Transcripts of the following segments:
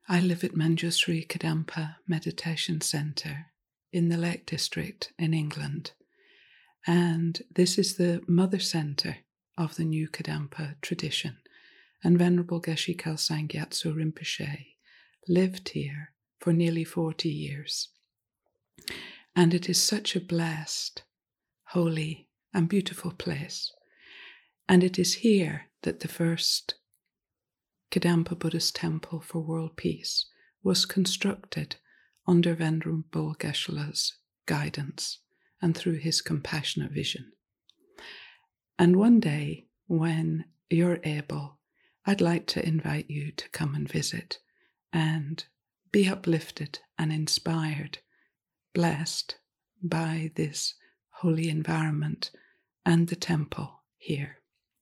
I live at Manjusri Kadampa Meditation Centre in the Lake District in England, and this is the mother centre of the new Kadampa tradition, and Venerable Geshe Kelsang Gyatso Rinpoche lived here for nearly 40 years. And it is such a blessed, holy and beautiful place. And it is here that the first Kadampa Buddhist temple for world peace was constructed under Venerable Geshe-la's guidance and through his compassionate vision. And one day, when you're able, I'd like to invite you to come and visit and be uplifted and inspired, blessed by this holy environment and the temple here.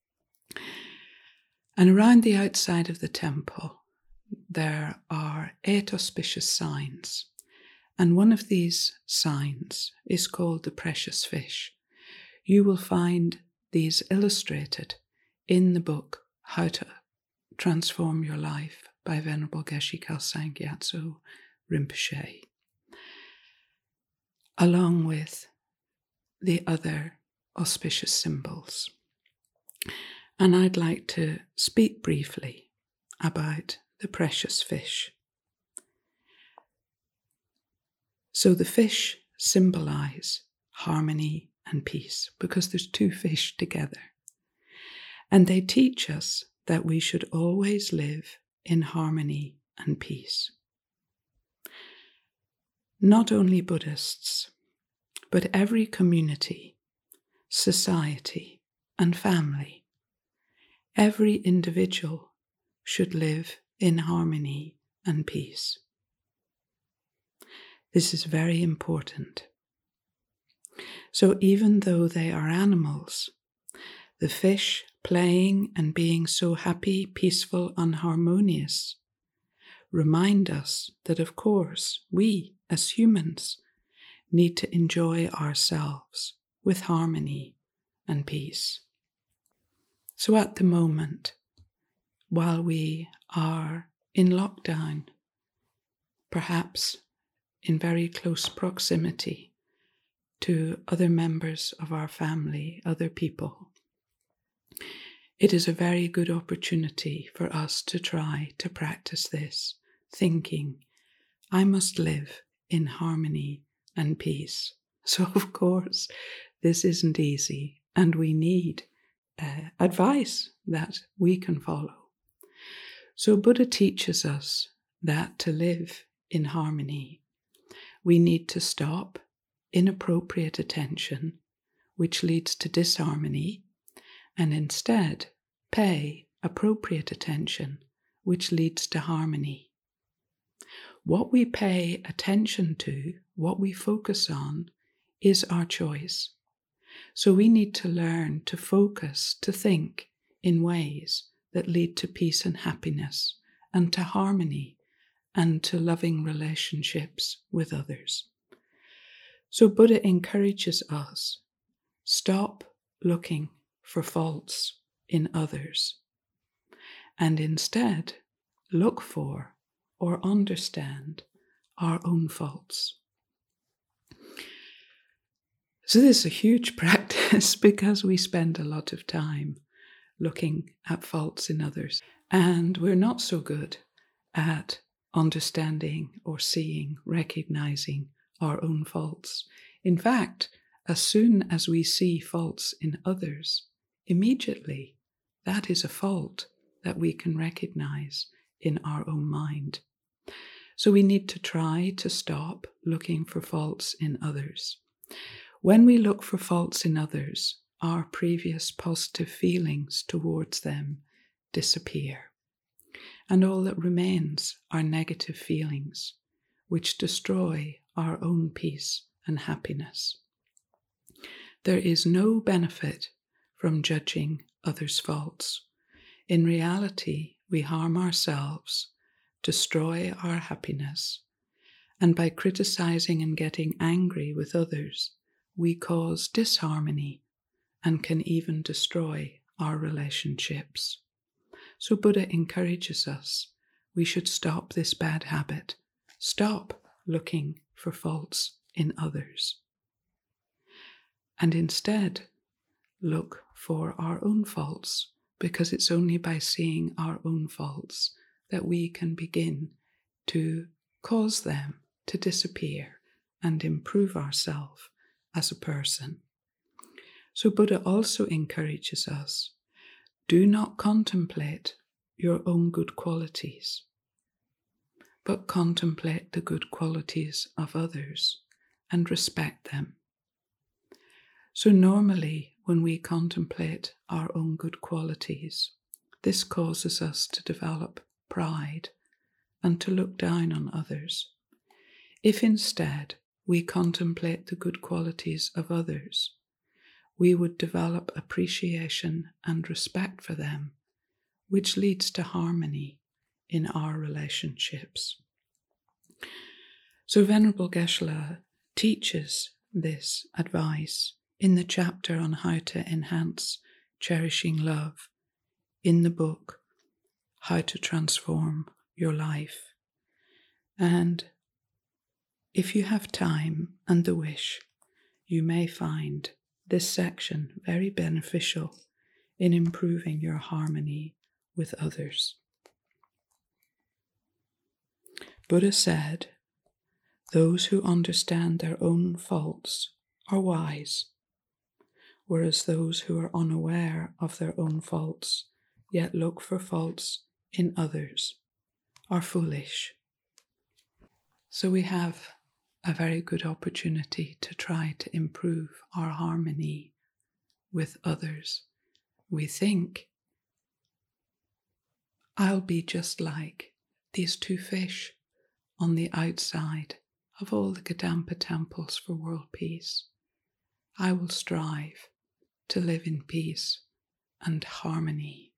And around the outside of the temple, there are 8 auspicious signs. And one of these signs is called the precious fish. You will find these illustrated in the book, How to Transform Your Life by Venerable Geshe Kelsang Gyatso Rinpoche, along with the other auspicious symbols. And I'd like to speak briefly about the precious fish. So the fish symbolize harmony and peace because there's 2 fish together. And they teach us that we should always live in harmony and peace. Not only Buddhists, but every community, society, and family, every individual should live in harmony and peace. This is very important. So even though they are animals, the fish playing and being so happy, peaceful, and harmonious remind us that, of course, we as humans need to enjoy ourselves with harmony and peace. So at the moment, while we are in lockdown, perhaps in very close proximity to other members of our family, other people, it is a very good opportunity for us to try to practice this, thinking, I must live in harmony and peace. So of course, this isn't easy, and we need advice that we can follow. So Buddha teaches us that to live in harmony, we need to stop inappropriate attention, which leads to disharmony, and instead pay appropriate attention, which leads to harmony. What we pay attention to, what we focus on, is our choice. So we need to learn to focus, to think in ways that lead to peace and happiness, and to harmony, and to loving relationships with others. So Buddha encourages us, stop looking for faults in others, and instead look for or understand our own faults. So this is a huge practice because we spend a lot of time looking at faults in others, and we're not so good at understanding or seeing, recognizing our own faults. In fact, as soon as we see faults in others, immediately that is a fault that we can recognize in our own mind. So we need to try to stop looking for faults in others. When we look for faults in others, our previous positive feelings towards them disappear. And all that remains are negative feelings, which destroy our own peace and happiness. There is no benefit from judging others' faults. In reality, we harm ourselves, destroy our happiness, and by criticizing and getting angry with others, we cause disharmony and can even destroy our relationships. So Buddha encourages us, we should stop this bad habit. Stop looking for faults in others. And instead, look for our own faults, because it's only by seeing our own faults that we can begin to cause them to disappear and improve ourselves as a person. So Buddha also encourages us, do not contemplate your own good qualities, but contemplate the good qualities of others and respect them. So normally, when we contemplate our own good qualities, this causes us to develop pride and to look down on others. If instead we contemplate the good qualities of others, we would develop appreciation and respect for them, which leads to harmony in our relationships. So Venerable Geshe-la teaches this advice in the chapter on how to enhance cherishing love in the book How to Transform Your Life. And if you have time and the wish, you may find this section very beneficial in improving your harmony with others. Buddha said, those who understand their own faults are wise, whereas those who are unaware of their own faults, yet look for faults in others, are foolish. So we have a very good opportunity to try to improve our harmony with others. We think, I'll be just like these two fish on the outside of all the Kadampa temples for world peace. I will strive to live in peace and harmony